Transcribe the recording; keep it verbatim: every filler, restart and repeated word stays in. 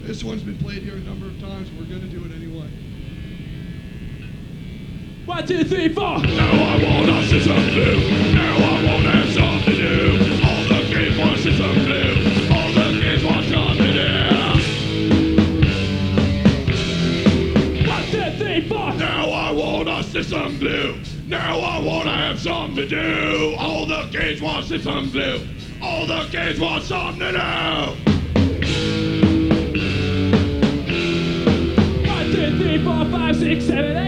This one's been played here a number of times. We're gonna do it anyway. One, two, three, four. Now I wanna see some blue. Now I wanna have something to do. All the kids wanna see some blue. All the kids want something to do. One, two, three, four. Now I wanna see some blue. Now I wanna have something to do. All the kids want to see some blue. All the kids want something to do. One, two, three, four, five, six, seven, eight.